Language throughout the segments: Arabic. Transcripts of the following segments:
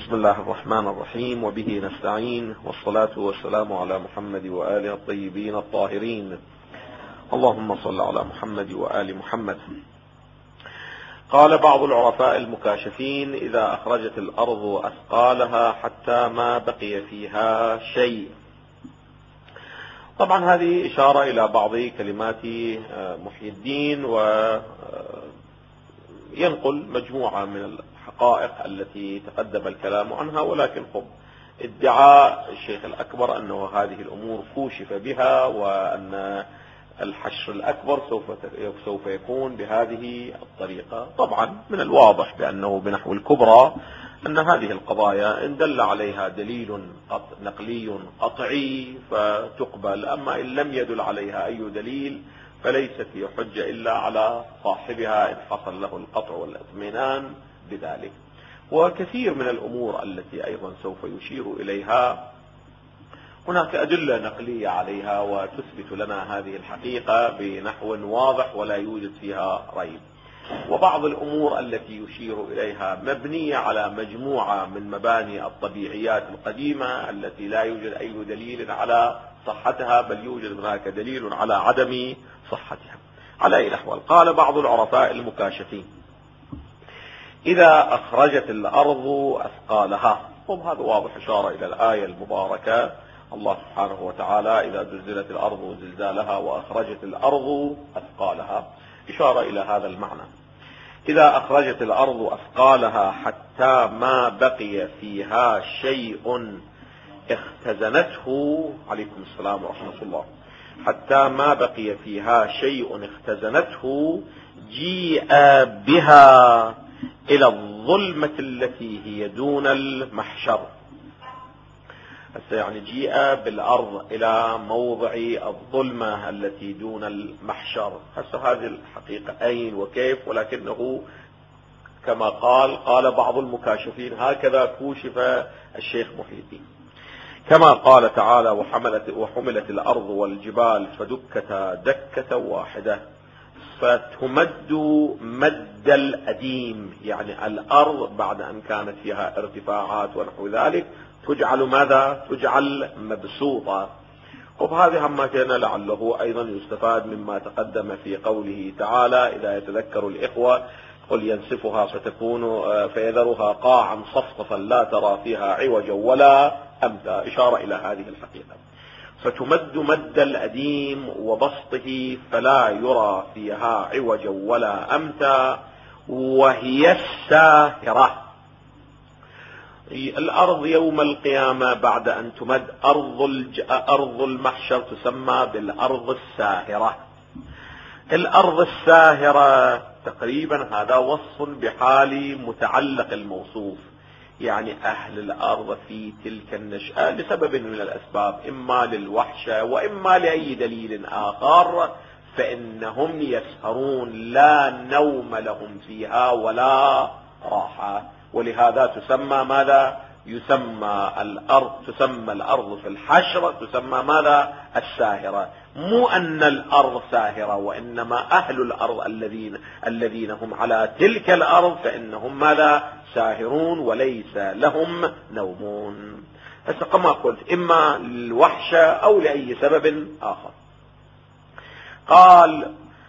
بسم الله الرحمن الرحيم، وبه نستعين، والصلاة والسلام على محمد وآله الطيبين الطاهرين. اللهم صل على محمد وآل محمد. قال بعض العرفاء المكاشفين: إذا أخرجت الأرض أثقالها حتى ما بقي فيها شيء. طبعا هذه إشارة إلى بعض كلمات محي الدين، وينقل مجموعة من الحقائق التي تقدم الكلام عنها، ولكن ادعاء الشيخ الأكبر أنه هذه الأمور كوشف بها، وأن الحشر الأكبر سوف يكون بهذه الطريقة. طبعا من الواضح بأنه بنحو الكبرى أن هذه القضايا إن دل عليها دليل نقلي قطعي فتقبل، أما إن لم يدل عليها أي دليل فليست هي حجة إلا على صاحبها إن حصل له القطع والاطمئنان بذلك. وكثير من الأمور التي أيضا سوف يشير إليها هناك أدلة نقلية عليها وتثبت لنا هذه الحقيقة بنحو واضح ولا يوجد فيها ريب. وبعض الأمور التي يشير إليها مبنية على مجموعة من مباني الطبيعيات القديمة التي لا يوجد أي دليل على صحتها، بل يوجد هناك دليل على عدم صحتها. على أي الأحوال، قال بعض العرفاء المكاشفين: إذا أخرجت الأرض أثقالها. وهذا واضح إشارة إلى الآية المباركة، الله سبحانه وتعالى: إذا زلزلت الأرض زلزالها وأخرجت الأرض أثقالها، إشارة إلى هذا المعنى. إذا أخرجت الأرض أثقالها حتى ما بقي فيها شيء اختزنته، عليكم السلام ورحمة الله، حتى ما بقي فيها شيء اختزنته جيء بها إلى الظلمة التي هي دون المحشر. يعني جيء بالأرض إلى موضع الظلمة التي دون المحشر. هذه الحقيقة أين وكيف، ولكنه كما قال بعض المكاشفين هكذا كوشف الشيخ محي الدين، كما قال تعالى: وحملت الأرض والجبال فدكتا دكة واحدة فتمد مد الأديم. يعني الأرض بعد أن كانت فيها ارتفاعات ونحو ذلك تجعل ماذا؟ تجعل مبسوطة. وبهذه هم كان لعله أيضا يستفاد مما تقدم في قوله تعالى: إذا يتذكر الإخوة قل ينسفها فيذرها قاعا صفصفا لا ترى فيها عوجا ولا أمتا، إشارة إلى هذه الحقيقة. فتمد مد الأديم وبسطه فلا يرى فيها عوجا ولا أمتا، وهي الساهرة. الأرض يوم القيامة بعد أن تمد أرض المحشر تسمى بالأرض الساهرة. الأرض الساهرة تقريبا هذا وصف بحال متعلق الموصوف، يعني أهل الأرض في تلك النشأة لسبب من الأسباب، إما للوحشة وإما لأي دليل آخر، فإنهم يسهرون لا نوم لهم فيها ولا راحة. ولهذا تسمى ماذا؟ تسمى الأرض في الحشر تسمى ماذا؟ الساهرة. مو أن الأرض ساهرة، وإنما أهل الأرض الذين هم على تلك الأرض فإنهم ماذا؟ ساهرون وليس لهم نومون. كما قلت إما للوحشة أو لأي سبب آخر. قال: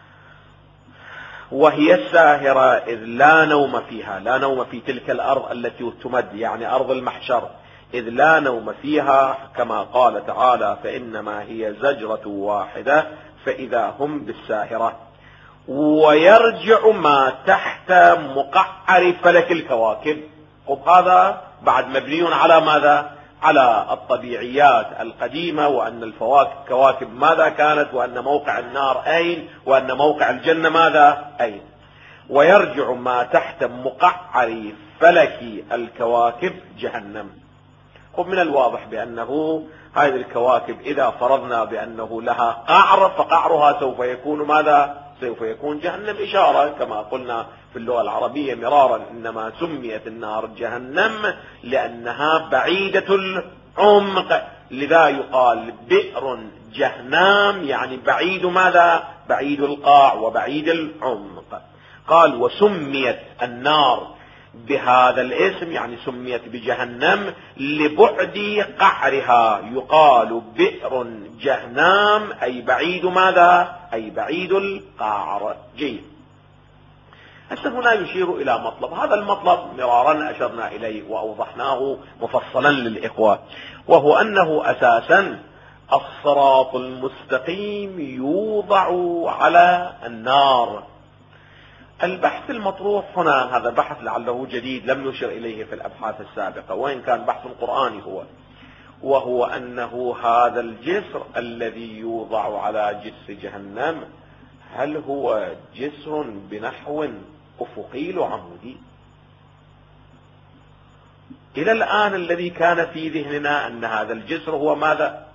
وهي الساهرة إذ لا نوم فيها، لا نوم في تلك الأرض التي تمد، يعني أرض المحشر، إذ لا نوم فيها، كما قال تعالى: فإنما هي زجرة واحدة فإذا هم بالساهرة. ويرجع ما تحت مقعر فلك الكواكب. وهذا بعد مبني على ماذا؟ على الطبيعيات القديمة، وأن الكواكب ماذا كانت، وأن موقع النار أين، وأن موقع الجنة ماذا أين. ويرجع ما تحت مقعر فلك الكواكب جهنم. ومن الواضح بأنه هذه الكواكب إذا فرضنا بأنه لها قعر فقعرها سوف يكون ماذا؟ سوف يكون جهنم. إشارة كما قلنا في اللغة العربية مرارا، إنما سميت النار جهنم لأنها بعيدة العمق، لذا يقال بئر جهنم، يعني بعيد ماذا؟ بعيد القاع وبعيد العمق. قال: وسميت النار بهذا الاسم، يعني سميت بجهنم لبعد قعرها، يقال بئر جهنم أي بعيد ماذا؟ أي بعيد القعر. جيد. هسه هنا يشير إلى مطلب، هذا المطلب مرارا أشرنا إليه وأوضحناه مفصلا للإخوة، وهو أنه أساسا الصراط المستقيم يوضع على النار. البحث المطروح هنا هذا بحث لعله جديد لم نشر إليه في الأبحاث السابقة، وإن كان بحث قرآني هو، وهو أنه هذا الجسر الذي يوضع على جسر جهنم هل هو جسر بنحو أفقي عمودي؟ إلى الآن الذي كان في ذهننا أن هذا الجسر هو ماذا؟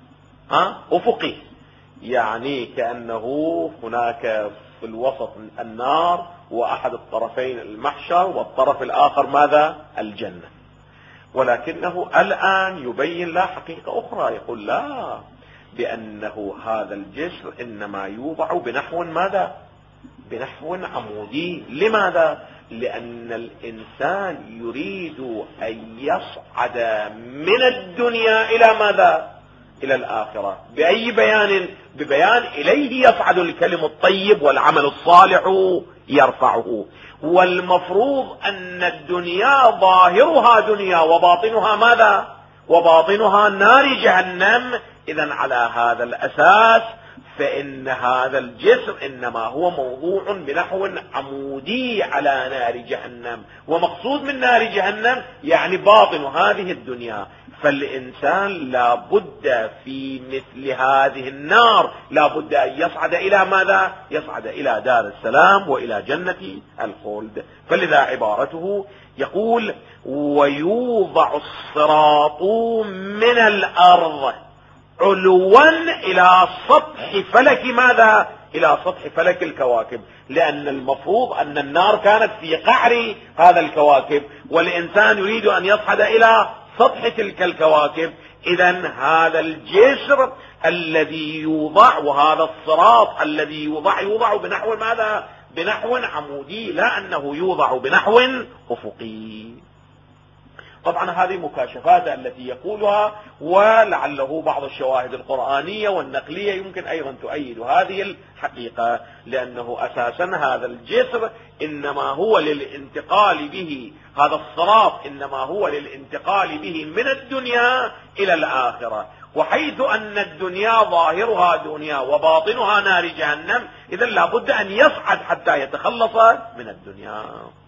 أفقي، يعني كأنه هناك في الوسط النار وأحد الطرفين المحشر والطرف الآخر ماذا؟ الجنة. ولكنه الآن يبين لا حقيقة أخرى، يقول لا، بأنه هذا الجسر إنما يوضع بنحو ماذا؟ بنحو عمودي. لماذا؟ لأن الإنسان يريد أن يصعد من الدنيا إلى ماذا؟ إلى الآخرة. بأي بيان؟ ببيان إليه يصعد الكلم الطيب والعمل الصالح يرفعه. والمفروض أن الدنيا ظاهرها دنيا وباطنها ماذا؟ وباطنها نار جهنم. إذن على هذا الأساس فإن هذا الجسر إنما هو موضوع بنحو عمودي على نار جهنم، ومقصود من نار جهنم يعني باطن هذه الدنيا. فالإنسان لا بد في مثل هذه النار لا بد أن يصعد إلى ماذا؟ يصعد إلى دار السلام وإلى جنة الخلد. فلذا عبارته يقول ويوضع الصراط من الأرض علوا إلى سطح فلك ماذا؟ إلى سطح فلك الكواكب، لأن المفروض أن النار كانت في قعر هذا الكواكب، والإنسان يريد أن يصعد إلى سطح تلك الكواكب. إذن هذا الجسر الذي يوضع وهذا الصراط الذي يوضع بنحو ماذا؟ بنحو عمودي، لا أنه يوضع بنحو أفقي. طبعا هذه مكاشفات التي يقولها، ولعله بعض الشواهد القرآنية والنقلية يمكن أيضا تؤيد هذه الحقيقة، لأنه أساسا هذا الجسر إنما هو للانتقال به، هذا الصراط إنما هو للانتقال به من الدنيا إلى الآخرة، وحيث أن الدنيا ظاهرها دنيا وباطنها نار جهنم، إذن لابد أن يصعد حتى يتخلص من الدنيا.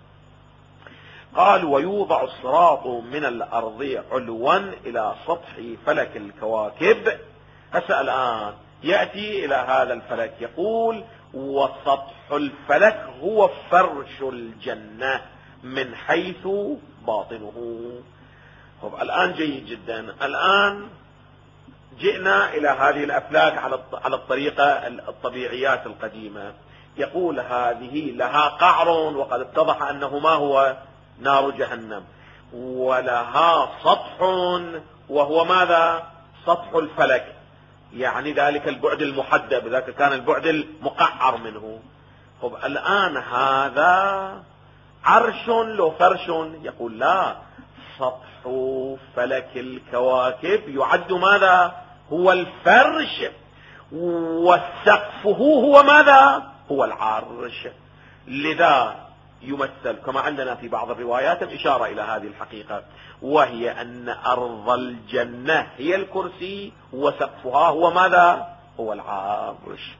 قال ويوضع الصراط من الأرض علوا إلى سطح فلك الكواكب. هسه الآن يأتي إلى هذا الفلك يقول وسطح الفلك هو فرش الجنة من حيث باطنه. طب الآن جيد جدا، الآن جئنا إلى هذه الأفلاك على الطريقة الطبيعيات القديمة. يقول هذه لها قعر، وقد اتضح أنه ما هو؟ نار جهنم، ولها سطح وهو ماذا؟ سطح الفلك، يعني ذلك البعد المحدب، ذاك كان البعد المقعر منه. طب الآن هذا عرش لو فرش؟ يقول لا، سطح فلك الكواكب يعد ماذا؟ هو الفرش، وسقفه هو ماذا؟ هو العرش. لذا يمثل كما عندنا في بعض الروايات الإشارة إلى هذه الحقيقة، وهي أن أرض الجنة هي الكرسي وسقفها هو ماذا؟ هو العرش.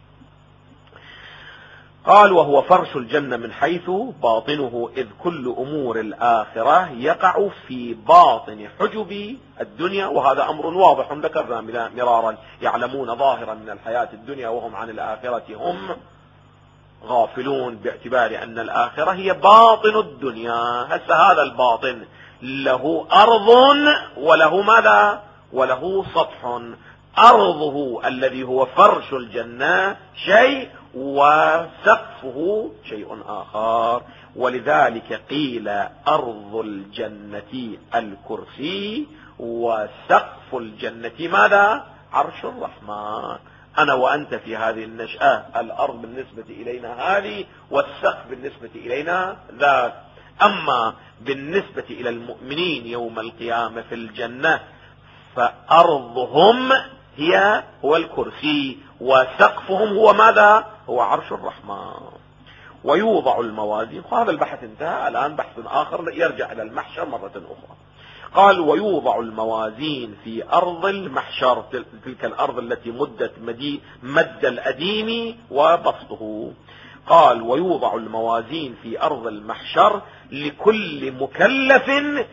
قال وهو فرش الجنة من حيث باطنه، إذ كل أمور الآخرة يقع في باطن حجب الدنيا، وهذا أمر واضح ذكرنا مرارا، يعلمون ظاهرا من الحياة الدنيا وهم عن الآخرة هم غافلون، باعتبار أن الآخرة هي باطن الدنيا. هسه هذا الباطن له أرض وله ماذا؟ وله سطح. أرضه الذي هو فرش الجنة شيء، وسقفه شيء آخر. ولذلك قيل أرض الجنة الكرسي، وسقف الجنة ماذا؟ عرش الرحمن. أنا وأنت في هذه النشأة، الأرض بالنسبة إلينا هذه، والسقف بالنسبة إلينا ذاك. أما بالنسبة إلى المؤمنين يوم القيامة في الجنة فأرضهم هو الكرسي، وسقفهم هو ماذا؟ هو عرش الرحمن. ويوضع الموازين، وهذا البحث انتهى، الآن بحث آخر يرجع إلى المحشر مرة أخرى. قال ويوضع الموازين في أرض المحشر، تلك الأرض التي مد الأديم وبسطه. قال ويوضع الموازين في أرض المحشر لكل مكلف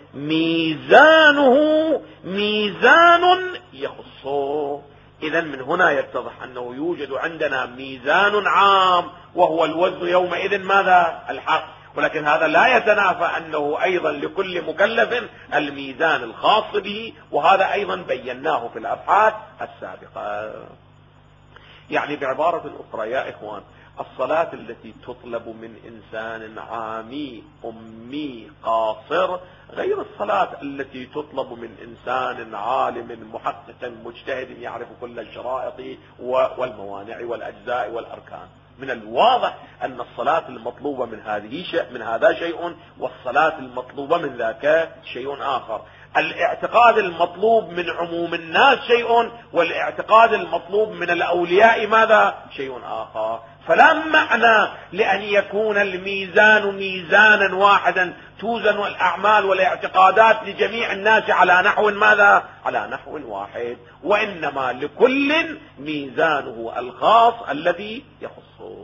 ميزان يخصه. إذن من هنا يتضح أنه يوجد عندنا ميزان عام وهو الوزن يومئذ ماذا؟ الحق، ولكن هذا لا يتنافى أنه أيضا لكل مكلف الميزان الخاص به، وهذا أيضا بيناه في الأبحاث السابقة. يعني بعبارة أخرى يا إخوان، الصلاة التي تطلب من إنسان عامي أمي قاصر غير الصلاة التي تطلب من إنسان عالم محقق مجتهد يعرف كل الشرائط والموانع والأجزاء والأركان. من الواضح أن الصلاة المطلوبة من هذا شيء، والصلاة المطلوبة من ذاك شيء آخر. الاعتقاد المطلوب من عموم الناس شيء، والاعتقاد المطلوب من الأولياء ماذا؟ شيء آخر. فلا معنى لأن يكون الميزان ميزانا واحدا توزن الأعمال والاعتقادات لجميع الناس على نحو ماذا؟ على نحو واحد، وإنما لكل ميزانه الخاص الذي يخصه.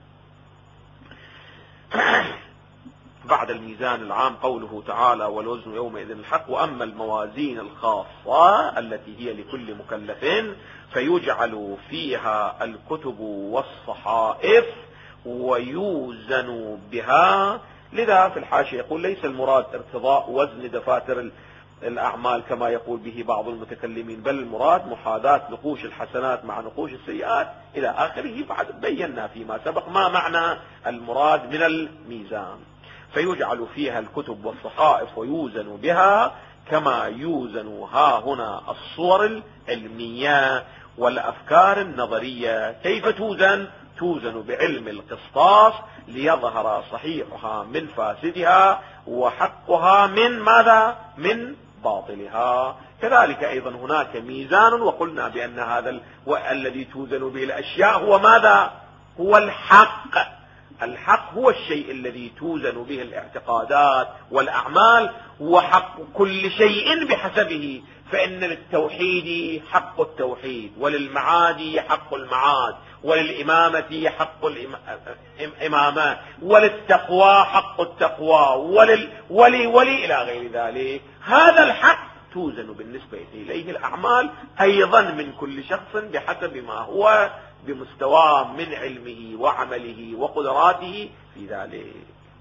بعد الميزان العام قوله تعالى والوزن يومئذ الحق. وأما الموازين الخاصة التي هي لكل مكلف فيجعل فيها الكتب والصحائف ويوزن بها. لذا في الحاشية يقول ليس المراد ارتضاء وزن دفاتر الأعمال كما يقول به بعض المتكلمين، بل المراد محاذاة نقوش الحسنات مع نقوش السيئات إلى آخره. بعد بينا فيما سبق ما معنى المراد من الميزان. فيجعل فيها الكتب والصحائف ويوزن بها كما يوزن ها هنا الصور العلمية والأفكار النظرية. كيف توزن؟ توزن بعلم القسطاس ليظهر صحيحها من فاسدها وحقها من ماذا؟ من باطلها. كذلك أيضا هناك ميزان، وقلنا بأن هذا الذي توزن به الأشياء هو ماذا؟ هو الحق. الحق هو الشيء الذي توزن به الاعتقادات والأعمال، وحق كل شيء بحسبه. فإن للتوحيد حق التوحيد، وللمعاد حق المعاد، وللإمامة حق الإمامة، وللتقوى حق التقوى، ولي إلى غير ذلك. هذا الحق توزن بالنسبة إليه الأعمال أيضا من كل شخص بحسب ما هو بمستوى من علمه وعمله وقدراته في ذلك.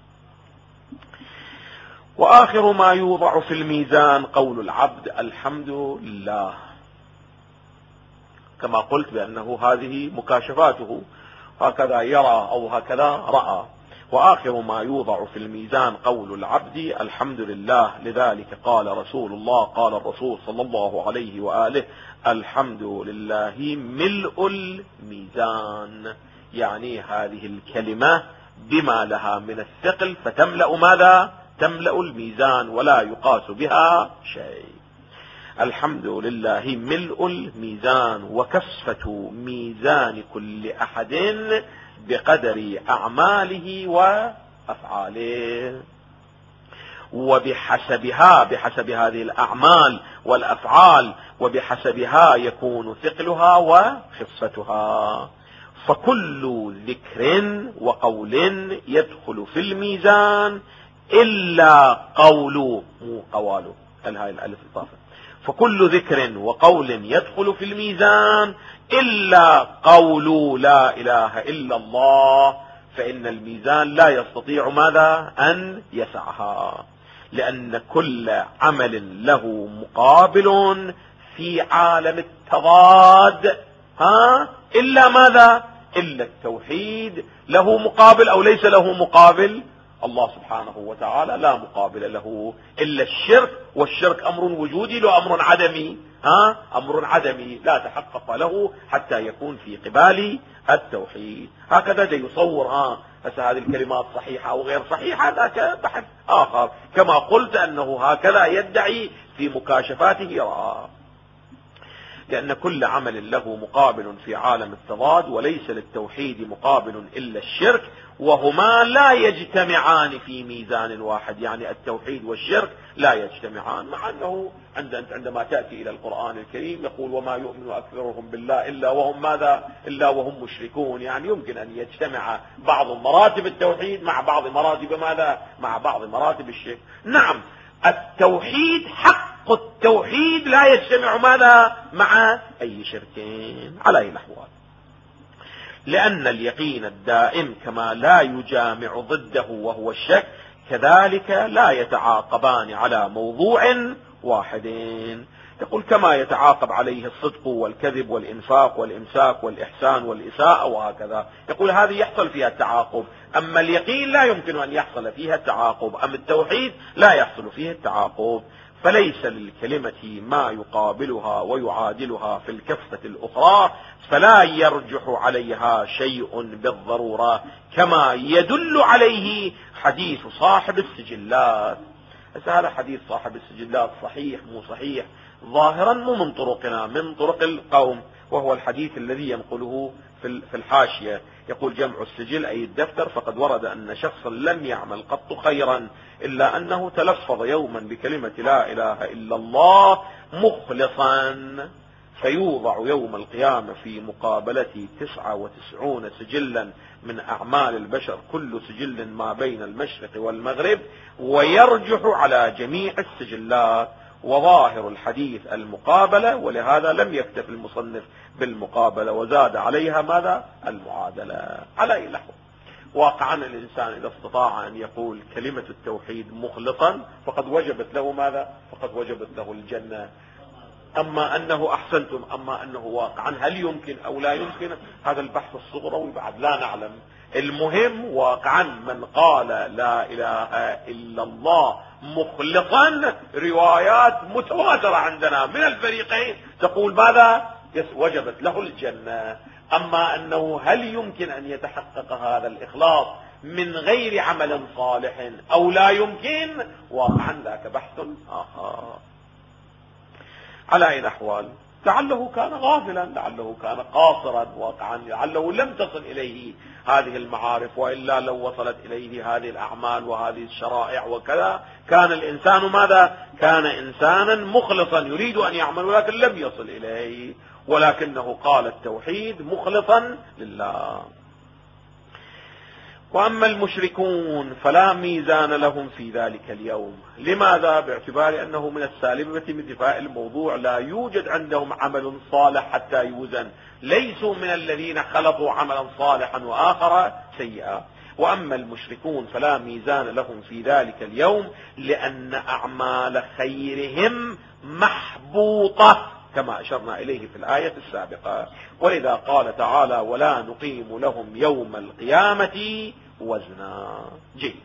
وآخر ما يوضع في الميزان قول العبد الحمد لله، كما قلت بأنه هذه مكاشفاته، هكذا يرى أو هكذا رأى. وآخر ما يوضع في الميزان قول العبد الحمد لله. لذلك قال الرسول صلى الله عليه وآله الحمد لله ملء الميزان. يعني هذه الكلمة بما لها من الثقل فتملأ ماذا؟ تملأ الميزان ولا يقاس بها شيء. الحمد لله ملء الميزان وكسفة ميزان كل أحد بقدر أعماله وأفعاله. وبحسبها، بحسب هذه الأعمال والأفعال، وبحسبها يكون ثقلها وخفتها. فكل ذكر وقول يدخل في الميزان إلا قول مو قواله هاي الألف الإضافة. فكل ذكر وقول يدخل في الميزان إلا قول لا إله إلا الله، فإن الميزان لا يستطيع ماذا؟ أن يسعها، لأن كل عمل له مقابل في عالم التضاد. إلا ماذا؟ إلا التوحيد له مقابل أو ليس له مقابل؟ الله سبحانه وتعالى لا مقابل له إلا الشرك، والشرك أمر وجودي له أمر عدمي. أمر عدمي لا تحقق له حتى يكون في قبال التوحيد. هكذا يصور هسه هذه الكلمات صحيحة أو غير صحيحة ذاك بحث آخر، كما قلت أنه هكذا يدعي في مكاشفاته رأى. لأن كل عمل له مقابل في عالم التضاد، وليس للتوحيد مقابل إلا الشرك، وهما لا يجتمعان في ميزان واحد. يعني التوحيد والشرك لا يجتمعان، مع أنه عندما تأتي إلى القرآن الكريم يقول وما يؤمن أكثرهم بالله إلا وهم ماذا؟ إلا وهم مشركون. يعني يمكن أن يجتمع بعض مراتب التوحيد مع بعض مراتب ماذا؟ مع بعض مراتب الشرك. نعم التوحيد حق التوحيد لا يجتمع ماذا؟ مع أي شركين على أي الأحوال. لأن اليقين الدائم كما لا يجامع ضده وهو الشك، كذلك لا يتعاقبان على موضوع واحد. يقول كما يتعاقب عليه الصدق والكذب والإنفاق والإمساك والإحسان والإساءة وهكذا. يقول هذه يحصل فيها التعاقب، أما اليقين لا يمكن أن يحصل فيها التعاقب، أما التوحيد لا يحصل فيه التعاقب. فليس للكلمة ما يقابلها ويعادلها في الكفة الأخرى، فلا يرجح عليها شيء بالضرورة، كما يدل عليه حديث صاحب السجلات. هذا حديث صاحب السجلات صحيح مو صحيح؟ ظاهرا مو من طرقنا، من طرق القوم، وهو الحديث الذي ينقله في الحاشية. يقول جمع السجل أي الدفتر، فقد ورد أن شخصا لم يعمل قط خيرا إلا أنه تلفظ يوما بكلمة لا إله إلا الله مخلصا، فيوضع يوم القيامة في مقابلة 99 سجلا من أعمال البشر، كل سجل ما بين المشرق والمغرب، ويرجح على جميع السجلات. وظاهر الحديث المقابلة، ولهذا لم يكتف المصنف بالمقابلة وزاد عليها ماذا؟ المعادلة. على أي لحظة واقعا الإنسان إذا استطاع أن يقول كلمة التوحيد مخلصا فقد وجبت له ماذا؟ فقد وجبت له الجنة. أما أنه أحسنتم، أما أنه واقعا هل يمكن أو لا يمكن، هذا البحث الصغروي بعد لا نعلم. المهم واقعا من قال لا إله إلا الله مخلصا، روايات متواترة عندنا من الفريقين تقول ماذا؟ وجبت له الجنة. أما أنه هل يمكن أن يتحقق هذا الإخلاص من غير عمل صالح أو لا يمكن، واقعا ذاك بحث آخر. على أي الأحوال لعله كان غافلا، لعله كان قاصرا، واقعا لعله لم تصل إليه هذه المعارف، وإلا لو وصلت إليه هذه الأعمال وهذه الشرائع وكذا كان الإنسان ماذا؟ كان إنسانا مخلصا يريد أن يعمل ولكن لم يصل إليه، ولكنه قال التوحيد مخلصا لله. وأما المشركون فلا ميزان لهم في ذلك اليوم. لماذا؟ باعتبار أنه من السالبة من دفاع الموضوع لا يوجد عندهم عمل صالح حتى يوزن، ليسوا من الذين خلطوا عملا صالحا وآخر سيئا. وأما المشركون فلا ميزان لهم في ذلك اليوم، لأن أعمال خيرهم محبوطة كما أشرنا إليه في الآية السابقة. ولذا قال تعالى ولا نقيم لهم يوم القيامة وزنا. جيد.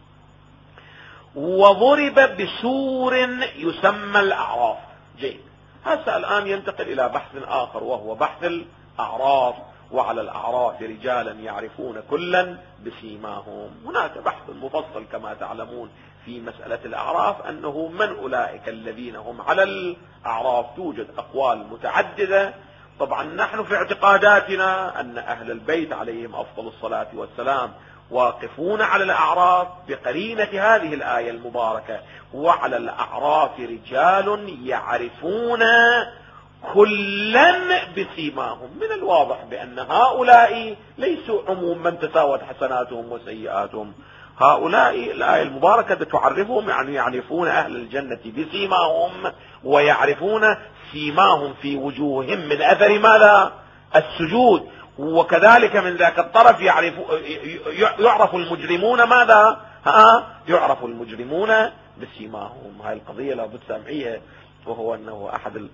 وضرب بسور يسمى الأعراف. جيد. هذا الآن ينتقل إلى بحث آخر وهو بحث الأعراف. وعلى الأعراف رجالا يعرفون كلا بسيماهم. هناك بحث مفصل كما تعلمون في مسألة الأعراف، أنه من أولئك الذين هم على الأعراف. توجد أقوال متعددة. طبعا نحن في اعتقاداتنا أن أهل البيت عليهم أفضل الصلاة والسلام واقفون على الأعراف بقرينة هذه الآية المباركة، وعلى الأعراف رجال يعرفون كلا بسيماهم. من الواضح بأن هؤلاء ليسوا عموم من تساوت حسناتهم وسيئاتهم. هؤلاء الآية المباركة تعرفهم، يعني يعرفون أهل الجنة بسيماهم، ويعرفون سيماهم في وجوههم من أثر ماذا؟ السجود. وكذلك من ذاك الطرف يعرف المجرمون ماذا؟ يعرف المجرمون بسيماهم. هاي القضية لابد سامعيها. وهو أنه أحد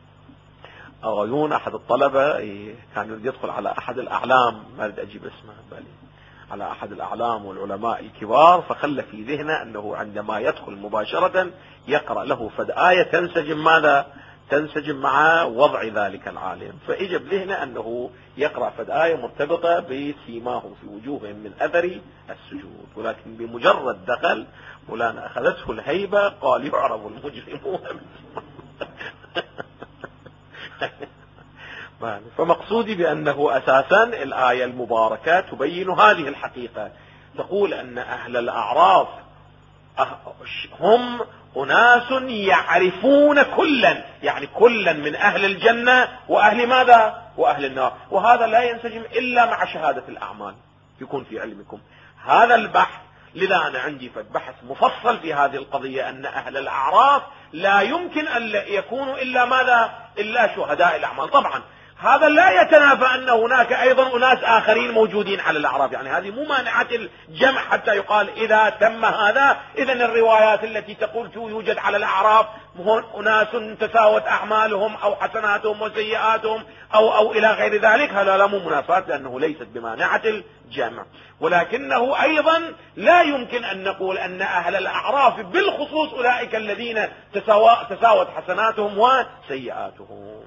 الطلبة كان يدخل على أحد الأعلام، ما أريد أجيب اسمه بالي، على أحد الأعلام والعلماء الكبار، فخلى في ذهنه أنه عندما يدخل مباشرة يقرأ له فد آية تنسجم ماذا؟ تنسجم مع وضع ذلك العالم. فإجا بذهنه أنه يقرأ فد آية مرتبطة بسيماهم في وجوههم من أثر السجود، ولكن بمجرد دخل مولانا أخذته الهيبة قال يعرف المجرمون. فمقصودي بأنه أساسا الآية المباركة تبين هذه الحقيقة، تقول أن أهل الأعراف هم أناس يعرفون كلا، يعني كلا من أهل الجنة وأهل ماذا؟ وأهل النار. وهذا لا ينسجم إلا مع شهادة الأعمال، يكون في علمكم هذا البحث. لذا أنا عندي بحث مفصل في هذه القضية، أن أهل الأعراف لا يمكن أن يكونوا إلا ماذا؟ إلا شهداء الأعمال. طبعا هذا لا يتنافى أن هناك أيضا أناس آخرين موجودين على الأعراف، يعني هذه مو مانعة الجمع حتى يقال إذا تم هذا إذن الروايات التي تقول يوجد على الأعراف أناس تساوت أعمالهم أو حسناتهم وسيئاتهم أو إلى غير ذلك، هذا لا مو منافاة لأنه ليست بمانعة الجمع. ولكنه أيضا لا يمكن أن نقول أن أهل الأعراف بالخصوص أولئك الذين تساوت حسناتهم وسيئاتهم.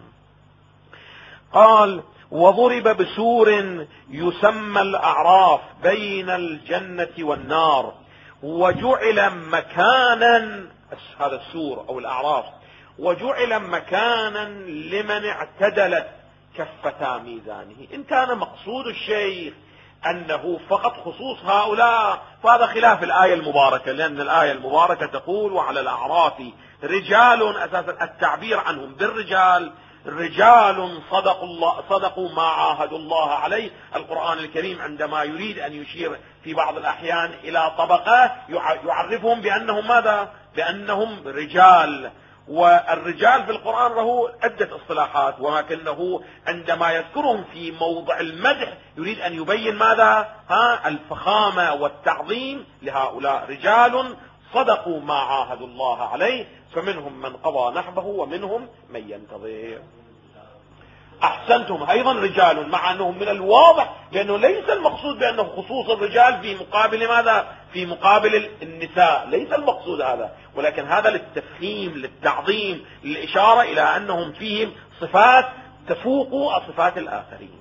قال وضرب بسور يسمى الأعراف بين الجنة والنار، وجعل مكانا، هذا السور أو الأعراف، وجعل مكانا لمن اعتدلت كفتا ميزانه. إن كان مقصود الشيخ أنه فقط خصوص هؤلاء فهذا خلاف الآية المباركة، لأن الآية المباركة تقول وعلى الأعراف رجال، أساسا التعبير عنهم بالرجال رجال صدقوا ما عاهدوا الله عليه. القرآن الكريم عندما يريد أن يشير في بعض الأحيان إلى طبقة يعرفهم بأنهم ماذا؟ بأنهم رجال. والرجال في القرآن له عدة اصطلاحات، ولكنه عندما يذكرهم في موضع المدح يريد أن يبين ماذا؟ الفخامة والتعظيم لهؤلاء. رجال صدقوا ما عاهدوا الله عليه فمنهم من قضى نحبه ومنهم من ينتظر. أحسنتم، أيضا رجال، مع أنهم من الواضح لأنه ليس المقصود بأنه خصوص الرجال في مقابل ماذا؟ في مقابل النساء، ليس المقصود هذا، ولكن هذا للتفخيم للتعظيم للإشارة إلى أنهم فيهم صفات تفوق صفات الآخرين.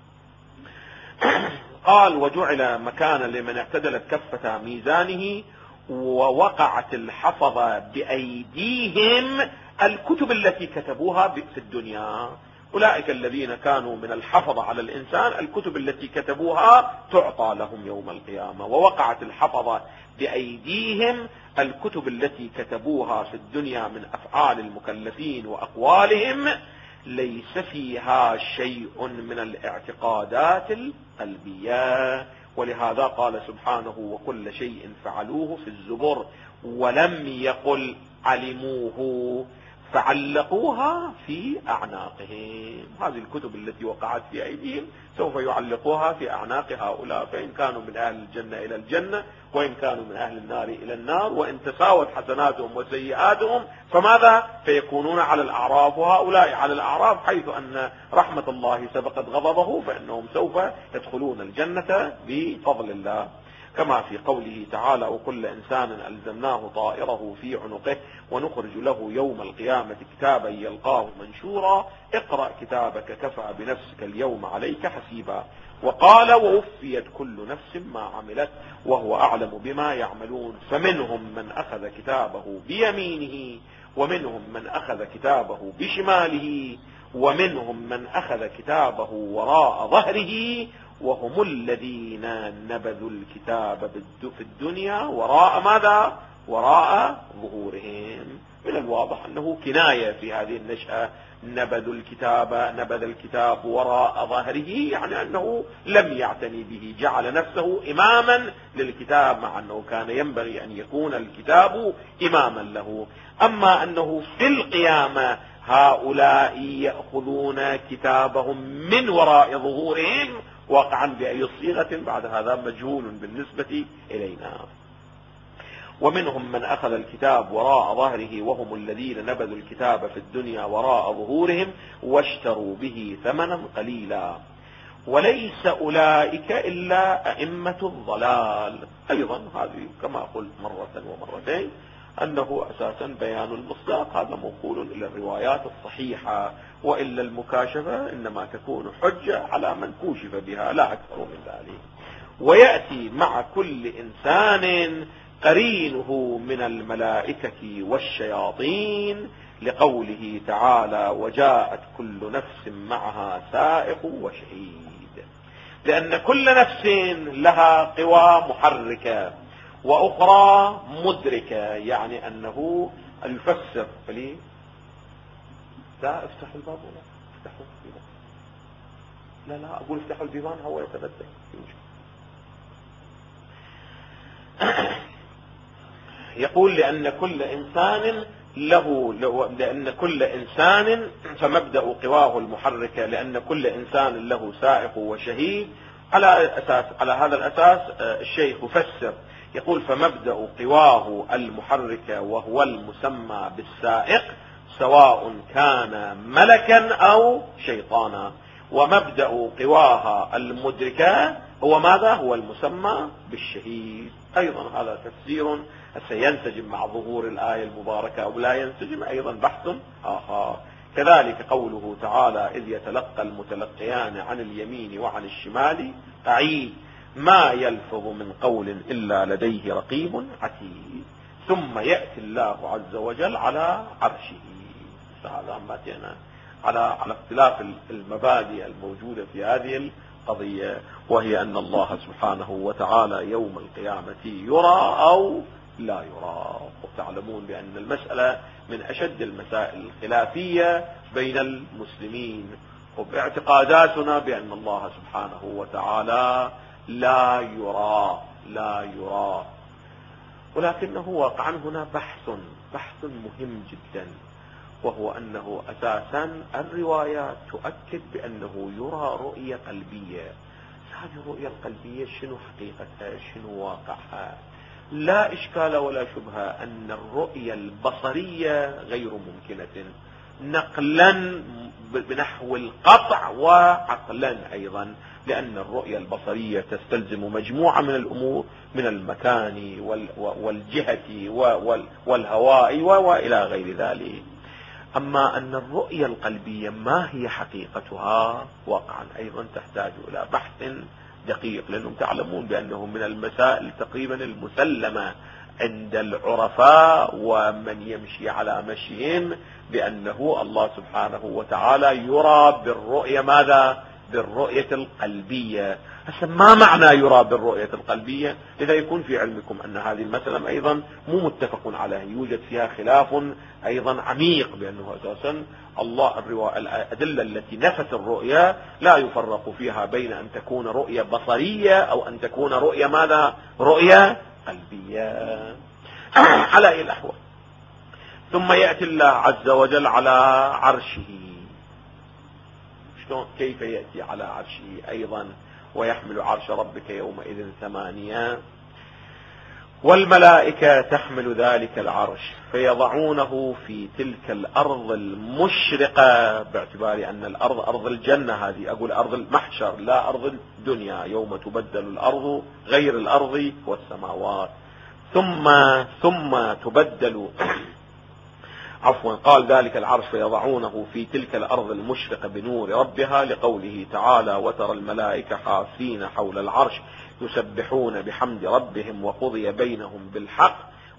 قال وجعل مكانا لمن اعتدلت كفة ميزانه، ووقعت الحفظة بأيديهم الكتب التي كتبوها في الدنيا. أولئك الذين كانوا من الحفظة على الإنسان الكتب التي كتبوها تعطى لهم يوم القيامة. ووقعت الحفظة بأيديهم الكتب التي كتبوها في الدنيا من أفعال المكلفين وأقوالهم، ليس فيها شيء من الاعتقادات القلبية. ولهذا قال سبحانه وكل شيء فعلوه في الزبر، ولم يقل علموه فعلقوها في أعناقهم. هذه الكتب التي وقعت في أيديهم سوف يعلقوها في أعناق هؤلاء، فإن كانوا من أهل الجنة إلى الجنة، وإن كانوا من أهل النار إلى النار، وإن تساوت حسناتهم وسيئاتهم فماذا؟ فيكونون على الأعراف. وهؤلاء على الأعراف حيث أن رحمة الله سبقت غضبه فإنهم سوف يدخلون الجنة بفضل الله، كما في قوله تعالى وكل إنسان ألزمناه طائره في عنقه ونخرج له يوم القيامة كتابا يلقاه منشورا اقرأ كتابك كفى بنفسك اليوم عليك حسيبا. وقال ووفيت كل نفس ما عملت وهو أعلم بما يعملون. فمنهم من أخذ كتابه بيمينه ومنهم من أخذ كتابه بشماله ومنهم من أخذ كتابه وراء ظهره وهم الذين نبذوا الكتاب في الدنيا وراء ماذا؟ وراء ظهورهم. من الواضح أنه كناية في هذه النشأة، نبذ الكتاب وراء ظهره، يعني أنه لم يعتني به، جعل نفسه إماما للكتاب، مع أنه كان ينبغي أن يكون الكتاب إماما له. أما أنه في القيامة هؤلاء يأخذون كتابهم من وراء ظهورهم واقعا بأي صيغة بعد هذا مجهول بالنسبة إلينا. ومنهم من أخذ الكتاب وراء ظهره وهم الذين نبذوا الكتاب في الدنيا وراء ظهورهم واشتروا به ثمنا قليلا. وليس أولئك إلا أئمة الضلال. أيضا هذه كما قلت مرة ومرتين أنه أساسا بيان المصداق هذا موصول إلى الروايات الصحيحة، وإلا المكاشفة إنما تكون حجة على من كوشف بها لا أكثر من ذلك. ويأتي مع كل إنسان قرينه من الملائكة والشياطين، لقوله تعالى وجاءت كل نفس معها سائق وشهيد، لأن كل نفس لها قوى محركة وأخرى مدركة، يعني أنه يفسر فلي لا افتحوا الباب ولا افتحوا البيبان، لا أقول افتحوا البيبان هو يتبدل. يقول لأن كل إنسان لأن كل إنسان فمبدأ قواه المحركة، لأن كل إنسان له سائق وشهيد. على هذا الأساس الشيخ يفسر يقول فمبدأ قواه المحركة وهو المسمى بالسائق سواء كان ملكا أو شيطانا، ومبدأ قواها المدركة هو ماذا؟ هو المسمى بالشهيد. أيضا هذا تفسير سينسجم مع ظهور الآية المباركة أو لا ينسجم، أيضا بحث آخر. كذلك قوله تعالى إذ يتلقى المتلقيان عن اليمين وعن الشمال قعيد ما يلفظ من قول إلا لديه رقيب عتيد، ثم يأتي الله عز وجل على عرشه. هذا ما جئنا على اختلاف المبادئ الموجودة في هذه القضية، وهي أن الله سبحانه وتعالى يوم القيامة يرى أو لا يرى. وتعلمون بأن المسألة من أشد المسائل الخلافية بين المسلمين، وباعتقاداتنا بأن الله سبحانه وتعالى لا يرى، ولكنه واقعا هنا بحث مهم جدا، وهو أنه أساسا الروايات تؤكد بأنه يرى رؤية قلبية. هذه الرؤية القلبية شنو حقيقتها؟ شنو واقعها؟ لا إشكال ولا شبهة أن الرؤية البصرية غير ممكنة نقلا بنحو القطع وعقلا أيضا، لأن الرؤية البصرية تستلزم مجموعة من الأمور من المكان والجهة والهواء وإلى غير ذلك. أما أن الرؤية القلبية ما هي حقيقتها واقعا أيضا تحتاج إلى بحث دقيق، لأنهم تعلمون بأنه من المسائل تقريبا المسلمة عند العرفاء ومن يمشي على مشيهم بأنه الله سبحانه وتعالى يرى بالرؤية ماذا؟ بالرؤية القلبية. ما معنى يرى بالرؤية القلبية؟ إذا يكون في علمكم أن هذه المسألة أيضا مو متفق عليها، يوجد فيها خلاف أيضا عميق، بأنه أساسا الأدلة التي نفت الرؤية لا يفرق فيها بين أن تكون رؤية بصرية أو أن تكون رؤية ماذا؟ رؤية قلبية. على أي الأحوال ثم يأتي الله عز وجل على عرشه. كيف يأتي على عرشه أيضا؟ ويحمل عرش ربك يومئذ 8 والملائكة تحمل ذلك العرش فيضعونه في تلك الأرض المشرقة، باعتبار أن الأرض أرض الجنة، هذه أقول أرض المحشر لا أرض الدنيا، يوم تبدل الأرض غير الأرض والسماوات ثم تبدل عفوا قال ذلك العرش فيضعونه في تلك الأرض المشرقة بنور ربها، لقوله تعالى وترى الملائكة حافين حول العرش يسبحون بحمد ربهم وقضي بينهم بالحق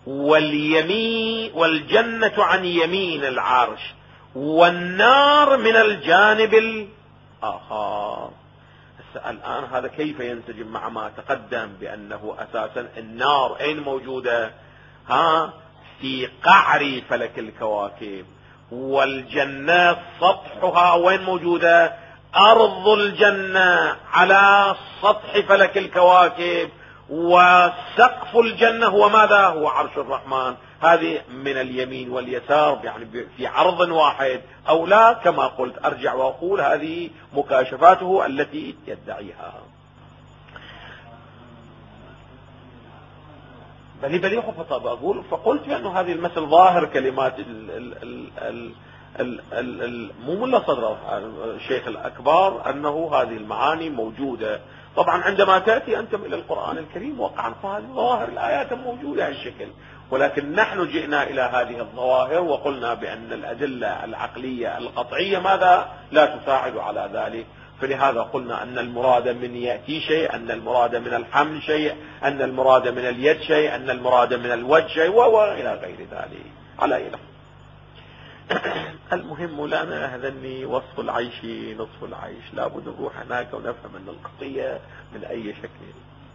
والجنة عن يمين العرش والنار من الجانب الآخر. الآن هذا كيف ينسجم مع ما تقدم بأنه أساسا النار أين موجودة؟ في قعر فلك الكواكب، والجنة سطحها وين موجودة؟ أرض الجنة على سطح فلك الكواكب، وسقف الجنة هو ماذا؟ هو عرش الرحمن. هذه من اليمين واليسار، يعني في عرض واحد أو لا، كما قلت أرجع وأقول هذه مكاشفاته التي يدعيها. بلي أقول فقلت بأن هذه المثل ظاهر كلمات مو ملا صدر الشيخ الأكبر أنه هذه المعاني موجودة. طبعا عندما تأتي أنتم إلى القرآن الكريم وقعا فهذه ظواهر الآيات موجودة هالشكل، ولكن نحن جئنا إلى هذه الظواهر وقلنا بأن الأدلة العقلية القطعية ماذا لا تساعد على ذلك. فلهذا قلنا أن المراد من يأتي شيء، أن المراد من الحمل شيء، أن المراد من اليد شيء، أن المراد من الوجه شيء، وإلى غير ذلك. على إله المهم لنا هذني وصف العيش نصف العيش، لابد نروح هناك ونفهم أن القضية من أي شكل.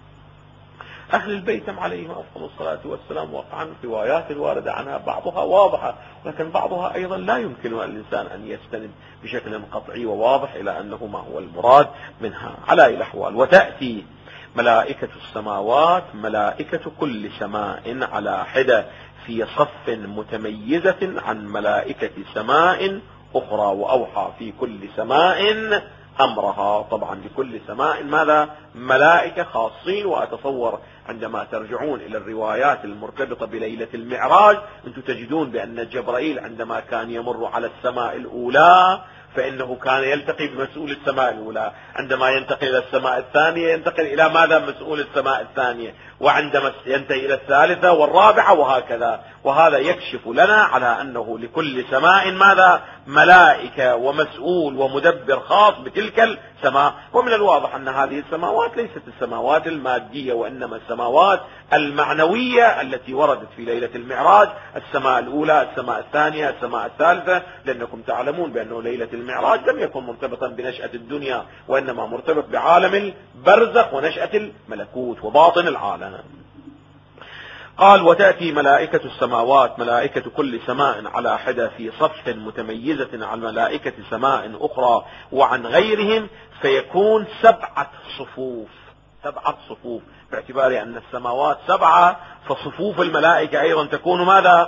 أهل البيت عليهم أفضل الصلاة والسلام وقعا روايات واردة عنها بعضها واضحة، ولكن بعضها أيضا لا يمكن الإنسان أن يستند بشكل قطعي وواضح إلى أنه ما هو المراد منها. على الأحوال وتأتي ملائكة السماوات ملائكة كل سماء على حدة في صف متميزة عن ملائكة سماء أخرى، وأوحى في كل سماء أمرها. طبعا لكل سماء ماذا؟ ملائكة خاصين. وأتصور عندما ترجعون إلى الروايات المرتبطة بليلة المعراج أنتم تجدون بأن جبرائيل عندما كان يمر على السماء الأولى فإنه كان يلتقي بمسؤول السماء الأولى، عندما ينتقل إلى السماء الثانية ينتقل إلى ماذا؟ مسؤول السماء الثانية، وعندما ينتهي إلى الثالثة والرابعة وهكذا. وهذا يكشف لنا على أنه لكل سماء ماذا؟ ملائكة ومسؤول ومدبر خاص بتلك السماء. ومن الواضح أن هذه السماوات ليست السماوات المادية، وإنما السماوات المعنوية التي وردت في ليلة المعراج، السماء الأولى، السماء الثانية، السماء الثالثة. لأنكم تعلمون بأنه ليلة المعراج لم يكن مرتبطا بنشأة الدنيا، وإنما مرتبط بعالم البرزخ ونشأة الملكوت وباطن العالم. قال وتأتي ملائكة السماوات ملائكة كل سماء على حدة في صف متميزة عن ملائكة سماء أخرى وعن غيرهم، فيكون 7 صفوف. 7 صفوف باعتبار أن السماوات 7، فصفوف الملائكة أيضا تكون ماذا؟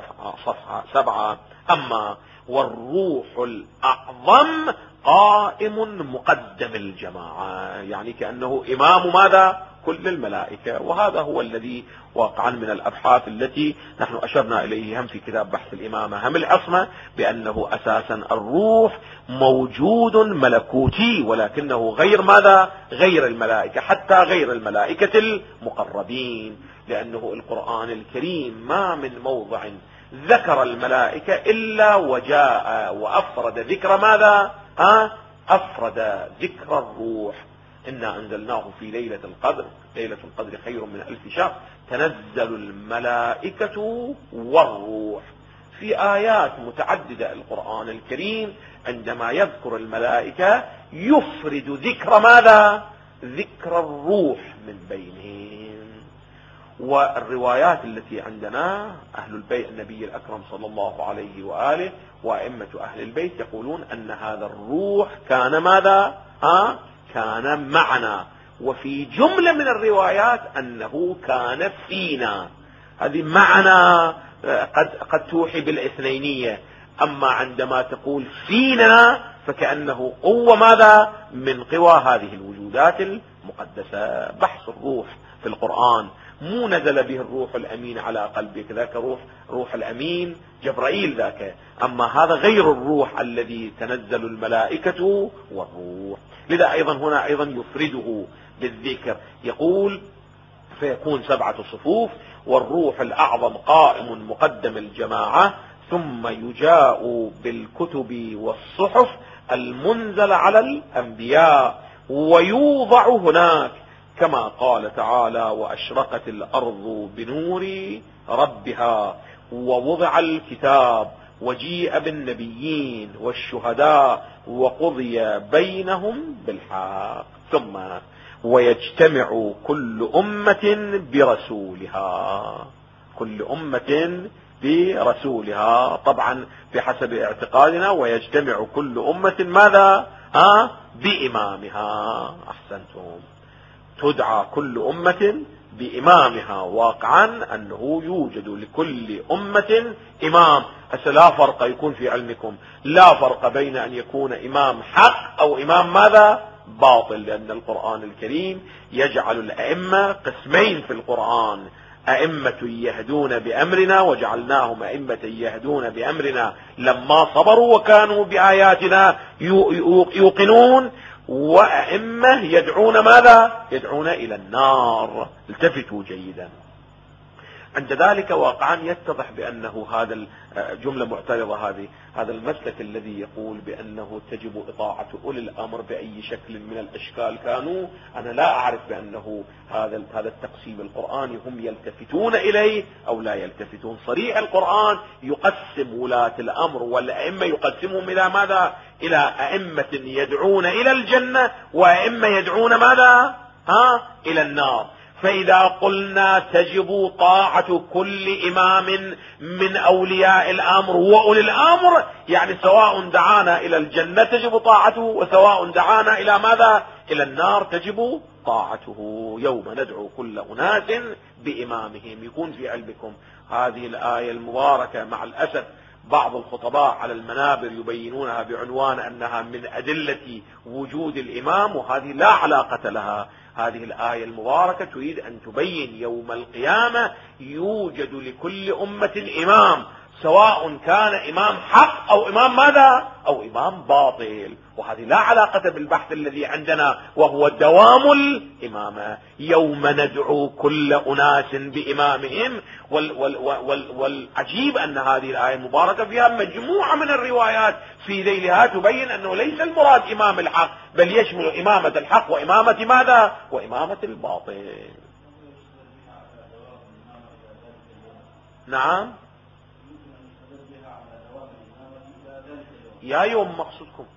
7. أما والروح الأعظم قائم مقدم الجماعة، يعني كأنه إمام ماذا؟ كل الملائكة. وهذا هو الذي واقعا من الأبحاث التي نحن أشرنا إليه هم في كتاب بحث الإمامة هم العصمة، بأنه أساسا الروح موجود ملكوتي، ولكنه غير ماذا؟ غير الملائكة، حتى غير الملائكة المقربين. لأنه القرآن الكريم ما من موضع ذكر الملائكة إلا وجاء وأفرد ذكر ماذا؟ أفرد ذكر الروح. إنا أنزلناه في ليلة القدر، ليلة القدر خير من 1000 شهر، تنزل الملائكة والروح. في آيات متعددة القرآن الكريم عندما يذكر الملائكة يفرد ذكر ماذا؟ ذكر الروح من بينهم. والروايات التي عندنا أهل البيت النبي الأكرم صلى الله عليه وآله وأئمة أهل البيت يقولون أن هذا الروح كان ماذا؟ كان معنا. وفي جملة من الروايات أنه كان فينا. هذه معنا قد توحي بالاثنينية. أما عندما تقول فينا فكأنه قوة ماذا؟ من قوى هذه الوجودات المقدسة. بحث الروح في القرآن مو نزل به الروح الأمين على قلبك، ذاك روح الأمين جبرائيل ذاك. أما هذا غير الروح الذي تنزل الملائكة والروح. لذا أيضا هنا أيضا يفرده بالذكر، يقول فيكون 7 صفوف والروح الأعظم قائم مقدم الجماعة، ثم يجاء بالكتب والصحف المنزل على الأنبياء ويوضع هناك، كما قال تعالى وأشرقت الأرض بنور ربها ووضع الكتاب وجيء بالنبيين والشهداء وقضي بينهم بالحق، ثم ويجتمع كل أمة برسولها. كل أمة برسولها، طبعا بحسب اعتقادنا ويجتمع كل أمة ماذا؟ بإمامها. أحسنتم. تدعى كل أمة بإمامها، واقعا أنه يوجد لكل أمة إمام. لا فرق يكون في علمكم، لا فرق بين أن يكون إمام حق أو إمام ماذا؟ باطل. لأن القرآن الكريم يجعل الأئمة قسمين في القرآن: أئمة يهدون بأمرنا وجعلناهم أئمة يهدون بأمرنا لما صبروا وكانوا بآياتنا يوقنون، وأئمة يدعون ماذا؟ يدعون إلى النار. التفتوا جيدا. عند ذلك واقعا يتضح بأنه هذا جملة معترضة هذا المسلك الذي يقول بأنه تجب إطاعة أولي الأمر بأي شكل من الأشكال كانوا، أنا لا أعرف بأنه هذا التقسيم القرآني هم يلتفتون إليه أو لا يلتفتون. صريح القرآن يقسم ولاة الأمر والأئمة، يقسمهم إلى ماذا؟ إلى أئمة يدعون إلى الجنة وأئمة يدعون ماذا؟ إلى النار. فإذا قلنا تجب طاعة كل إمام من أولياء الأمر وأولي الأمر، يعني سواء دعانا إلى الجنة تجب طاعته، وسواء دعانا إلى ماذا؟ إلى النار تجب طاعته. يوم ندعو كل أناس بإمامهم. يكون في علمكم هذه الآية المباركة مع الأسف بعض الخطباء على المنابر يبينونها بعنوان أنها من أدلة وجود الإمام، وهذه لا علاقة لها. هذه الآية المباركة تريد أن تبين يوم القيامة يوجد لكل أمة إمام، سواء كان إمام حق أو إمام ماذا؟ أو إمام باطل. وهذه لا علاقة بالبحث الذي عندنا وهو دوام الإمامة. يوم ندعو كل أناس بإمامهم. والعجيب أن هذه الآية المباركة فيها مجموعة من الروايات في ذيلها تبين أنه ليس المراد إمام الحق، بل يشمل إمامة الحق وإمامة ماذا؟ وإمامة الباطل. نعم يا يوم مقصودكم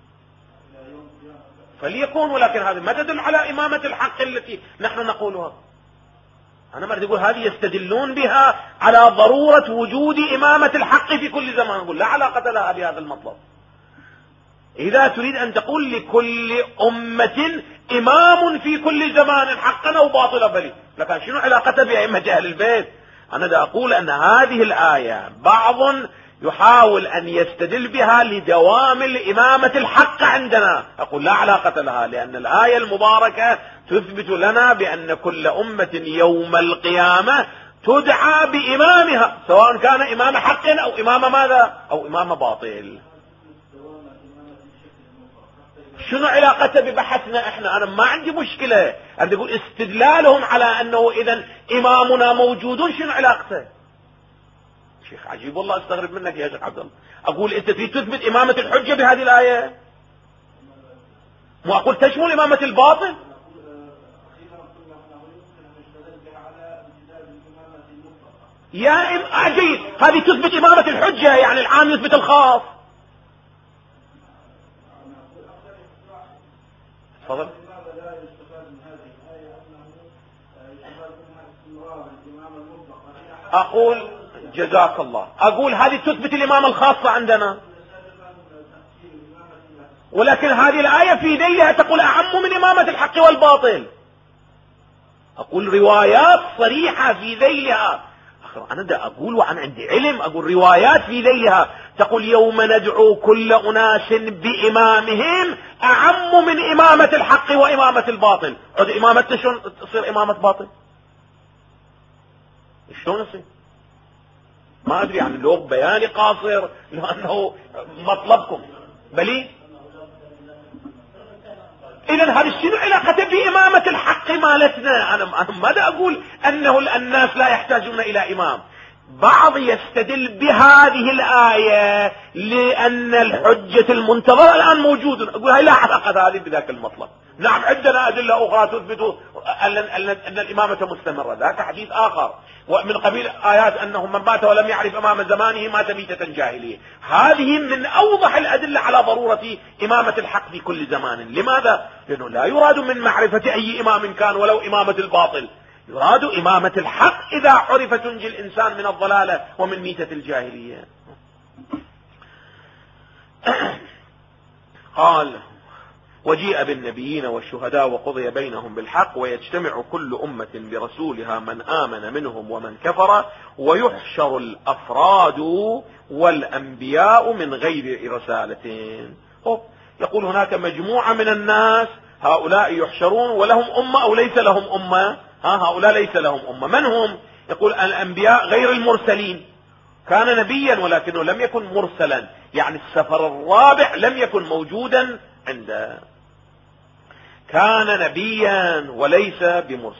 فليكون، ولكن هذا ما تدل على إمامة الحق التي نحن نقولها. أنا ما أقول هذه يستدلون بها على ضرورة وجود إمامة الحق في كل زمان، أقول لا علاقة لها بهذا المطلب. إذا تريد أن تقول لكل أمة إمام في كل زمان حقا أو باطلا بلي، لكن شنو علاقة بأئمة أهل البيت؟ أنا دا أقول أن هذه الآية بعض يحاول أن يستدل بها لدوام الإمامة الحق عندنا، أقول لا علاقة لها، لأن الآية المباركة تثبت لنا بأن كل أمة يوم القيامة تدعى بإمامها، سواء كان إمام حق أو إمام ماذا؟ أو إمام باطل. شنو علاقته ببحثنا احنا؟ انا ما عندي مشكلة ان تقول استدلالهم على انه اذا امامنا موجود، شنو علاقته؟ شيخ عجيب والله، استغرب منك يا شيخ عبد الله. اقول انت تريد تثبت امامة الحجة بهذه الآية، مو اقول تشمل امامة الباطل. يا عجيب، هذه تثبت امامة الحجة، يعني العام يثبت الخاص. تفضل. اقول جزاك الله، اقول هذه تثبت الامامة الخاصة عندنا، ولكن هذه الآية في ذيلها تقول اعم من امامة الحق والباطل. اقول روايات صريحة في ذيلها، انا دا اقول وعن عندي علم، اقول روايات في ذيلها تقول يوم ندعو كل اناس بامامهم اعم من امامة الحق وامامة الباطل. عد امامة شلون تصير امامة باطل؟ شلون يصير؟ ما ادري، يعني لو بياني قاصر لانه مطلبكم بلي. اذا هذه شنو علاقته بامامة الحق مالتنا؟ انا ماذا اقول انه الناس لا يحتاجون الى امام. بعض يستدل بهذه الآية لأن الحجة المنتظرة الآن موجود، أقول هاي لا علاقة هذه بذاك المطلب. نعم عندنا أدلة أخرى تثبت أن الإمامة مستمرة، ذاك حديث آخر، ومن قبيل آيات أنه من مات ولم يعرف إمام زمانه مات ميتة جاهلية. هذه من أوضح الأدلة على ضرورة إمامة الحق في كل زمان. لماذا؟ لأنه لا يراد من معرفة أي إمام كان ولو إمامة الباطل، يراد إمامة الحق إذا عرف تنجي الإنسان من الضلالة ومن ميتة الجاهلية. قال وجيء بالنبيين والشهداء وقضي بينهم بالحق ويجتمع كل أمة برسولها من آمن منهم ومن كفر ويحشر الأفراد والأنبياء من غير رسالة. يقول هناك مجموعة من الناس، هؤلاء يحشرون ولهم أمة أو ليس لهم أمة؟ هؤلاء ليس لهم أمة. من هم؟ يقول الأنبياء غير المرسلين، كان نبيا ولكنه لم يكن مرسلا، يعني السفر الرابع لم يكن موجودا عنده، كان نبيا وليس بمرسل.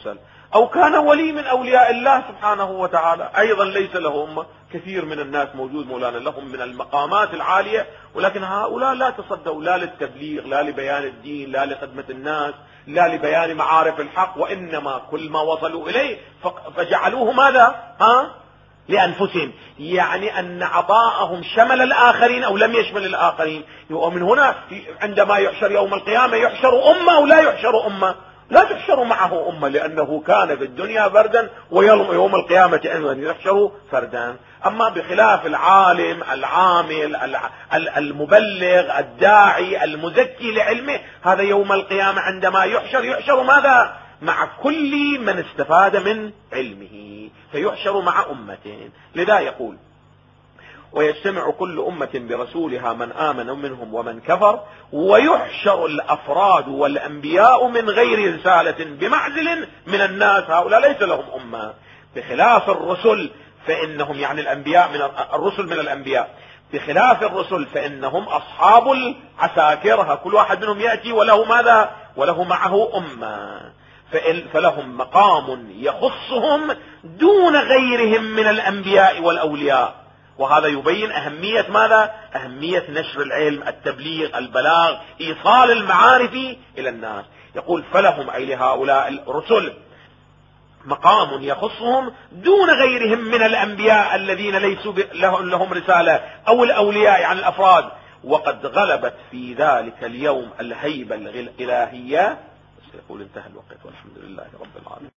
أو كان ولي من أولياء الله سبحانه وتعالى أيضا ليس له أمة. كثير من الناس موجود مولانا لهم من المقامات العالية، ولكن هؤلاء لا تصدوا لا للتبليغ، لا لبيان الدين، لا لخدمة الناس، لا لبيان معارف الحق، وإنما كل ما وصلوا إليه فجعلوه ماذا؟ لأنفسهم. يعني أن عطاءهم شمل الآخرين أو لم يشمل الآخرين. ومن هنا عندما يحشر يوم القيامة يحشر أمة أو لا يحشر أمة؟ لا تحشر معه أمة، لأنه كان في الدنيا فردا ويوم القيامة يحشر فردا. أما بخلاف العالم العامل المبلغ الداعي المزكي لعلمه، هذا يوم القيامة عندما يحشر ماذا؟ مع كل من استفاد من علمه، فيحشر مع أمتين. لذا يقول: ويجتمع كل أمة برسولها من آمن منهم ومن كفر، ويحشر الأفراد والأنبياء من غير رسالة بمعزل من الناس، هؤلاء ليس لهم أمة. بخلاف الرسل فإنهم يعني الأنبياء من الرسل من الأنبياء، بخلاف الرسل فإنهم أصحاب العساكر، كل واحد منهم يأتي وله ماذا؟ وله معه أمة، فلهم مقام يخصهم دون غيرهم من الأنبياء والأولياء. وهذا يبين أهمية ماذا؟ أهمية نشر العلم، التبليغ، البلاغ، إيصال المعارف إلى الناس. يقول: فلهم أي لهؤلاء الرسل مقام يخصهم دون غيرهم من الأنبياء الذين ليسوا لهم رسالة، أو الأولياء يعني الأفراد. وقد غلبت في ذلك اليوم الهيبة الإلهية. يقول: انتهى الوقت والحمد لله رب العالمين.